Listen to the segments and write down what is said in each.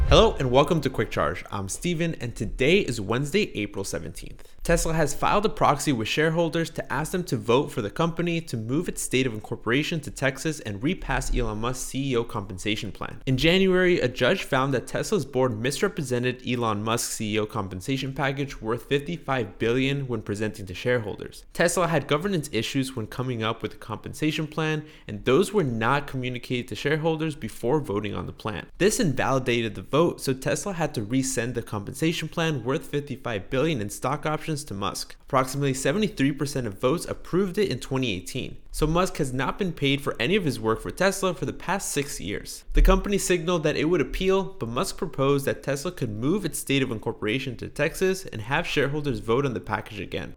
Hello and welcome to Quick Charge. I'm Steven and today is Wednesday, April 17th. Tesla has filed a proxy with shareholders to ask them to vote for the company to move its state of incorporation to Texas and repass Elon Musk's CEO compensation plan. In January, a judge found that Tesla's board misrepresented Elon Musk's CEO compensation package worth $55 billion when presenting to shareholders. Tesla had governance issues when coming up with the compensation plan, and those were not communicated to shareholders before voting on the plan. This invalidated the vote, so Tesla had to resend the compensation plan worth $55 billion in stock options to Musk. Approximately 73% of votes approved it in 2018. So Musk has not been paid for any of his work for Tesla for the past 6 years. The company signaled that it would appeal, but Musk proposed that Tesla could move its state of incorporation to Texas and have shareholders vote on the package again.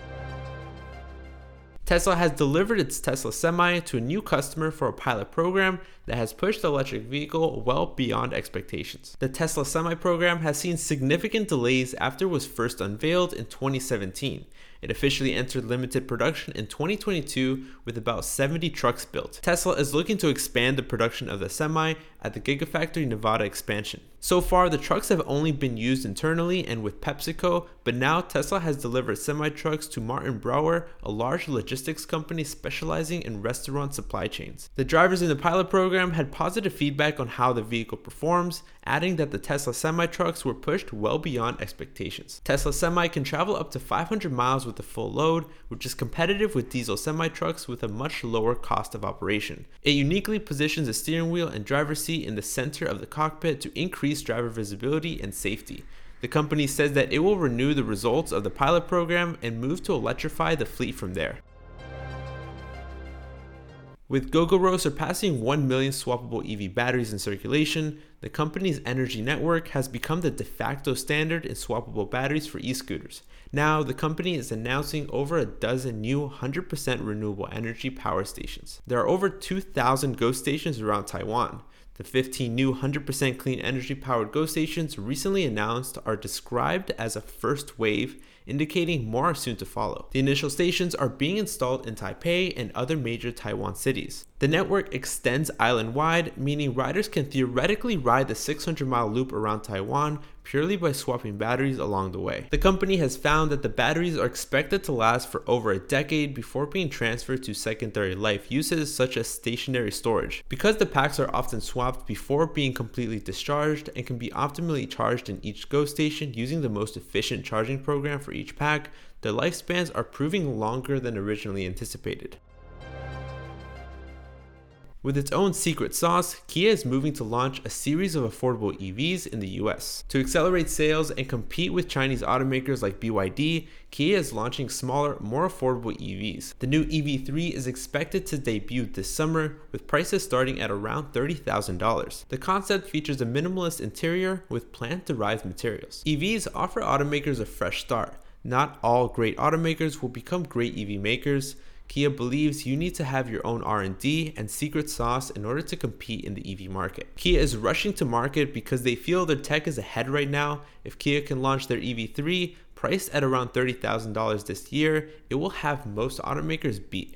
Tesla has delivered its Tesla Semi to a new customer for a pilot program that has pushed the electric vehicle well beyond expectations. The Tesla Semi program has seen significant delays after it was first unveiled in 2017. It officially entered limited production in 2022 with about 70 trucks built. Tesla is looking to expand the production of the Semi at the Gigafactory Nevada expansion. So far, the trucks have only been used internally and with PepsiCo, but now Tesla has delivered semi-trucks to Martin Brower, a large logistics company specializing in restaurant supply chains. The drivers in the pilot program had positive feedback on how the vehicle performs, adding that the Tesla semi-trucks were pushed well beyond expectations. Tesla Semi can travel up to 500 miles with a full load, which is competitive with diesel semi-trucks with a much lower cost of operation. It uniquely positions the steering wheel and driver's seat in the center of the cockpit to increase driver visibility and safety. The company says that it will renew the results of the pilot program and move to electrify the fleet from there. With Gogoro surpassing 1 million swappable EV batteries in circulation, the company's energy network has become the de facto standard in swappable batteries for e-scooters. Now, the company is announcing over a dozen new 100% renewable energy power stations. There are over 2,000 Go stations around Taiwan. The 15 new 100% clean energy powered Go stations recently announced are described as a first wave, indicating more are soon to follow. The initial stations are being installed in Taipei and other major Taiwan cities. The network extends island-wide, meaning riders can theoretically ride the 600-mile loop around Taiwan purely by swapping batteries along the way. The company has found that the batteries are expected to last for over a decade before being transferred to secondary life uses such as stationary storage. Because the packs are often swapped before being completely discharged and can be optimally charged in each Go station using the most efficient charging program for each pack, their lifespans are proving longer than originally anticipated. With its own secret sauce, Kia is moving to launch a series of affordable EVs in the US. To accelerate sales and compete with Chinese automakers like BYD, Kia is launching smaller, more affordable EVs. The new EV3 is expected to debut this summer, with prices starting at around $30,000. The concept features a minimalist interior with plant-derived materials. EVs offer automakers a fresh start. Not all great automakers will become great EV makers. Kia believes you need to have your own R&D and secret sauce in order to compete in the EV market. Kia is rushing to market because they feel their tech is ahead right now. If Kia can launch their EV3, priced at around $30,000 this year, it will have most automakers beat.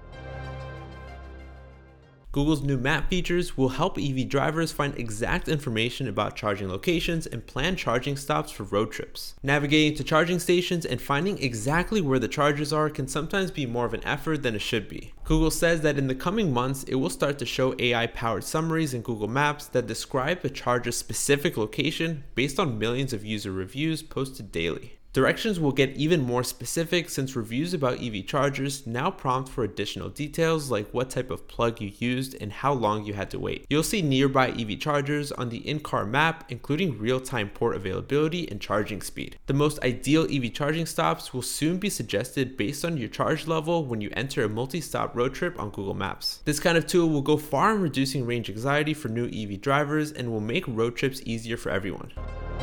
Google's new map features will help EV drivers find exact information about charging locations and plan charging stops for road trips. Navigating to charging stations and finding exactly where the chargers are can sometimes be more of an effort than it should be. Google says that in the coming months, it will start to show AI-powered summaries in Google Maps that describe a charger's specific location based on millions of user reviews posted daily. Directions will get even more specific since reviews about EV chargers now prompt for additional details like what type of plug you used and how long you had to wait. You'll see nearby EV chargers on the in-car map, including real-time port availability and charging speed. The most ideal EV charging stops will soon be suggested based on your charge level when you enter a multi-stop road trip on Google Maps. This kind of tool will go far in reducing range anxiety for new EV drivers and will make road trips easier for everyone.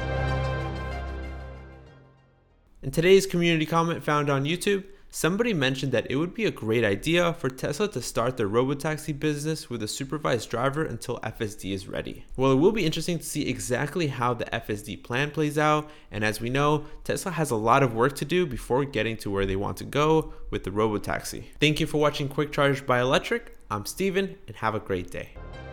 In today's community comment found on YouTube, somebody mentioned that it would be a great idea for Tesla to start their robotaxi business with a supervised driver until FSD is ready. Well, it will be interesting to see exactly how the FSD plan plays out, and as we know, Tesla has a lot of work to do before getting to where they want to go with the robotaxi. Thank you for watching Quick Charge by Electrek. I'm Steven, and have a great day.